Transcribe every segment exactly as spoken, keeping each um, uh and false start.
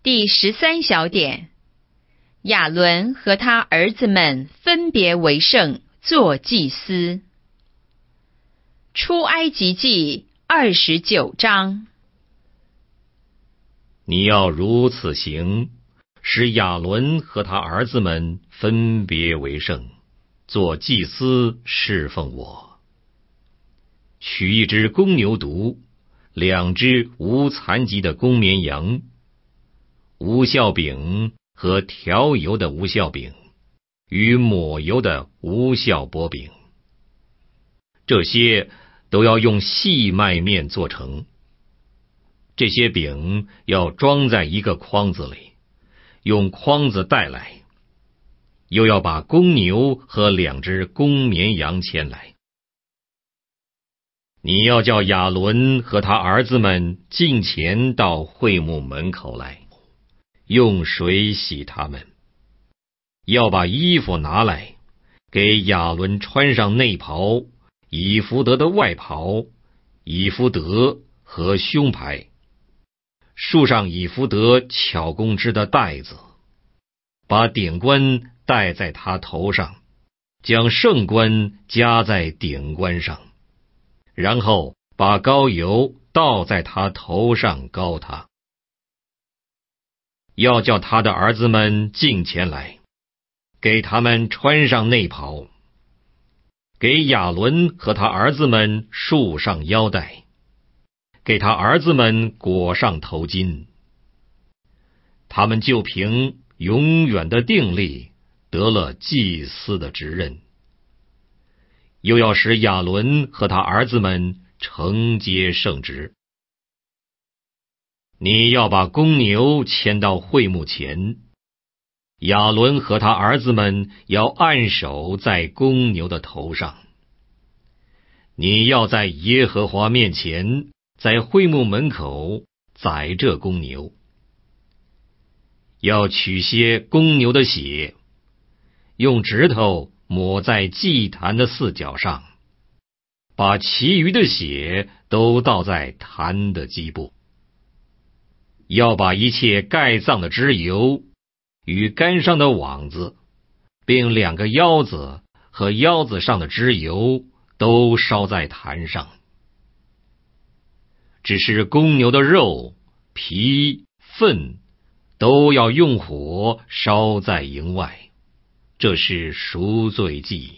第十三小点，亚伦和他儿子们分别为圣，做祭司。出埃及记二十九章。 你要如此行，使亚伦和他儿子们分别为圣，做祭司侍奉我。取一只公牛犊，两只无残疾的公绵羊，无酵饼和调油的无酵饼，与抹油的无酵薄饼，这些都要用细麦面做成。这些饼要装在一个筐子里，用筐子带来，又要把公牛和两只公绵羊牵来。你要叫亚伦和他儿子们进前到会幕门口来，用水洗他们。要把衣服拿来，给亚伦穿上内袍、以弗得的外袍、以弗得和胸牌，束上以弗得巧工织的带子，把顶冠戴在他头上，将圣冠加在顶冠上，然后把膏油倒在他头上膏他。要叫他的儿子们进前来，给他们穿上内袍，给亚伦和他儿子们束上腰带，给他儿子们裹上头巾。他们就凭永远的定力得了祭司的职任，又要使亚伦和他儿子们承接圣职。你要把公牛牵到会幕前，亚伦和他儿子们要按手在公牛的头上。你要在耶和华面前，在会幕门口宰这公牛，要取些公牛的血，用指头抹在祭坛的四角上，把其余的血都倒在坛的基部。要把一切盖脏的脂油与杆上的网子，并两个腰子和腰子上的脂油都烧在坛上。只是公牛的肉、皮、粪都要用火烧在营外，这是赎罪祭。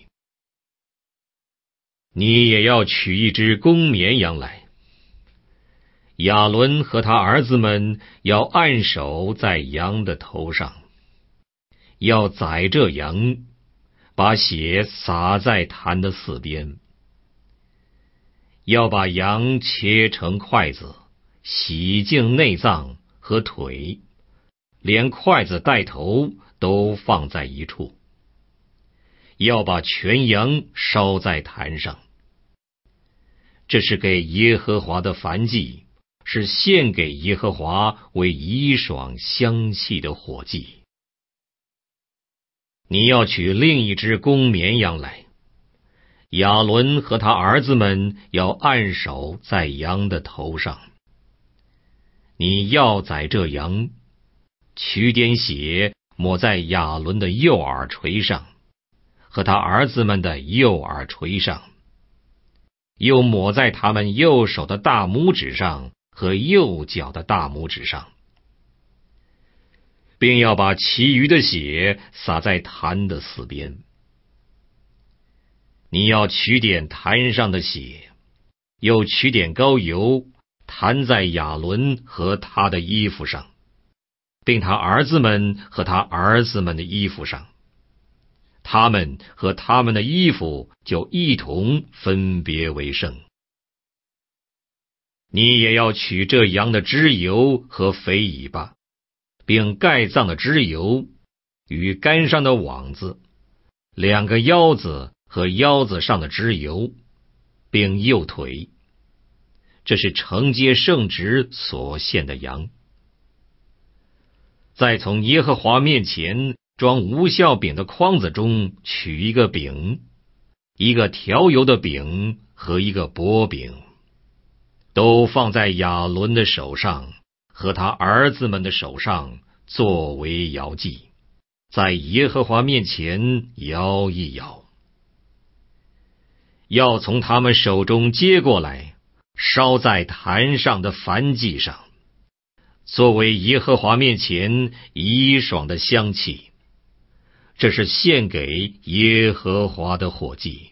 你也要取一只公绵羊来，亚伦和他儿子们要按手在羊的头上，要宰这羊，把血洒在坛的四边。要把羊切成筷子，洗净内脏和腿，连筷子带头都放在一处。要把全羊烧在坛上。这是给耶和华的燔祭，是献给耶和华为怡爽香气的火祭。你要取另一只公绵羊来，亚伦和他儿子们要按手在羊的头上。你要宰这羊，取点血抹在亚伦的右耳垂上，和他儿子们的右耳垂上，又抹在他们右手的大拇指上和右脚的大拇指上，并要把其余的血洒在坛的四边。你要取点坛上的血，又取点膏油，弹在亚伦和他的衣服上，并他儿子们和他儿子们的衣服上，他们和他们的衣服就一同分别为圣。你也要取这羊的脂油和肥尾巴，并盖脏的脂油与杆上的网子，两个腰子和腰子上的脂油，并右腿。这是承接圣职所献的羊。再从耶和华面前装无酵饼的筐子中取一个饼，一个调油的饼和一个薄饼，都放在亚伦的手上和他儿子们的手上作为摇祭，在耶和华面前摇一摇。要从他们手中接过来，烧在坛上的燔祭上，作为耶和华面前怡爽的香气。这是献给耶和华的火祭。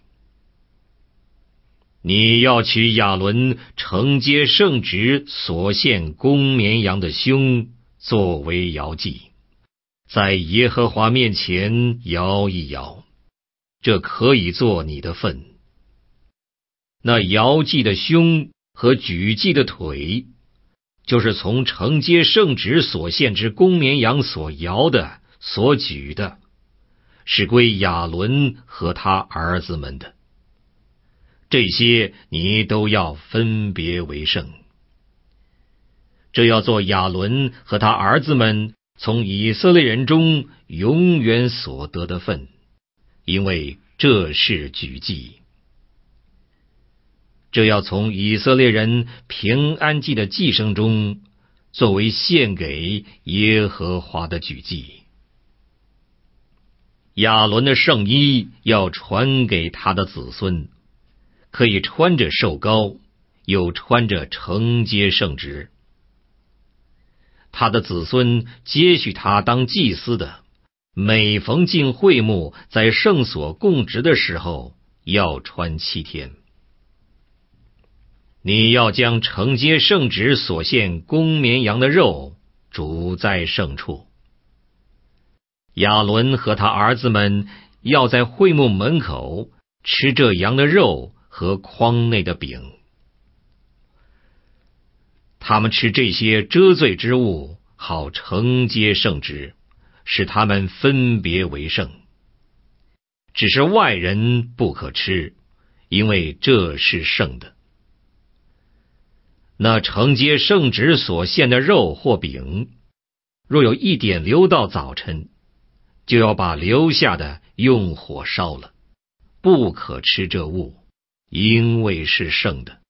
你要取亚伦承接圣职所献公绵羊的胸作为摇祭，在耶和华面前摇一摇，这可以做你的份。那摇祭的胸和举祭的腿，就是从承接圣职所献之公绵羊所摇的、所举的，是归亚伦和他儿子们的。这些你都要分别为圣。这要做亚伦和他儿子们从以色列人中永远所得的份，因为这是举祭。这要从以色列人平安祭的祭牲中，作为献给耶和华的举祭。亚伦的圣衣要传给他的子孙，可以穿着受膏，又穿着承接圣职。他的子孙接续他当祭司的，每逢进会幕在圣所供职的时候，要穿七天。你要将承接圣职所献公绵羊的肉煮在圣处。亚伦和他儿子们要在会幕门口吃这羊的肉和筐内的饼。他们吃这些遮罪之物，好承接圣职，使他们分别为圣。只是外人不可吃，因为这是圣的。那承接圣职所献的肉或饼，若有一点留到早晨，就要把留下的用火烧了，不可吃这物，因为是圣的。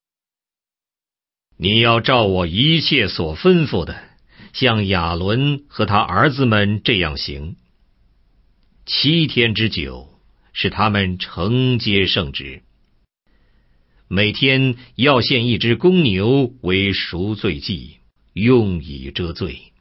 你要照我一切所吩咐的，像亚伦和他儿子们这样行。七天之久，使他们承接圣职。每天要献一只公牛为赎罪祭，用以遮罪。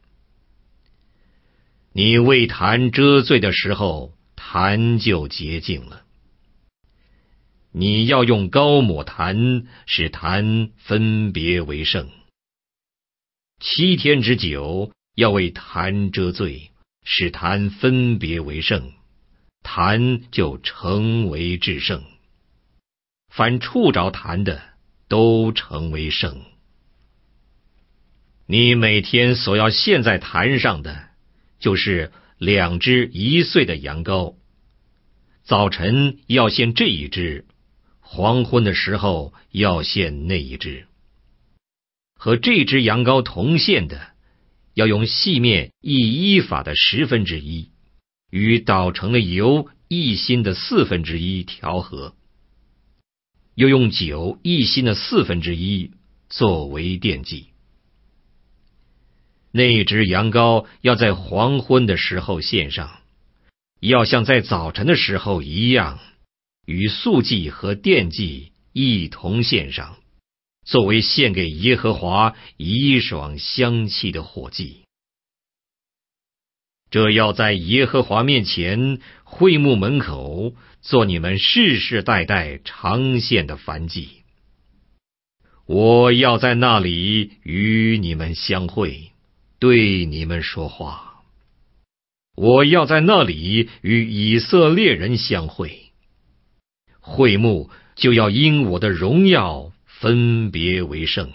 你为坛遮罪的时候，坛就洁净了。你要用膏抹坛，使坛分别为圣。七天之久，要为坛遮罪，使坛分别为圣，坛就成为至圣。凡触着坛的，都成为圣。你每天所要献在坛上的，就是两只一岁的羊羔。早晨要献这一只，黄昏的时候要献那一只。和这只羊羔同献的，要用细面一伊法的十分之一，与捣成的油一斤的四分之一调和，又用酒一斤的四分之一作为奠祭。那只羊羔要在黄昏的时候献上，要像在早晨的时候一样，与素祭和奠祭一同献上，作为献给耶和华怡爽香气的火祭。这要在耶和华面前会幕门口做你们世世代代常献的燔祭。我要在那里与你们相会，对你们说话。我要在那里与以色列人相会。会幕就要因我的荣耀分别为圣。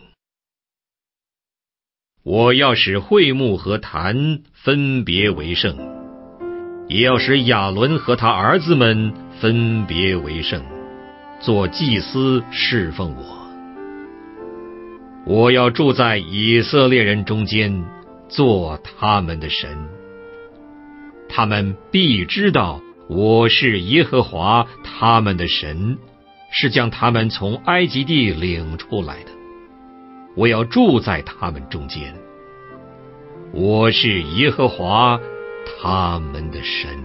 我要使会幕和坛分别为圣，也要使亚伦和他儿子们分别为圣，做祭司侍奉我。我要住在以色列人中间，做他们的神。他们必知道我是耶和华他们的神，是将他们从埃及地领出来的。我要住在他们中间。 我是耶和华他们的神。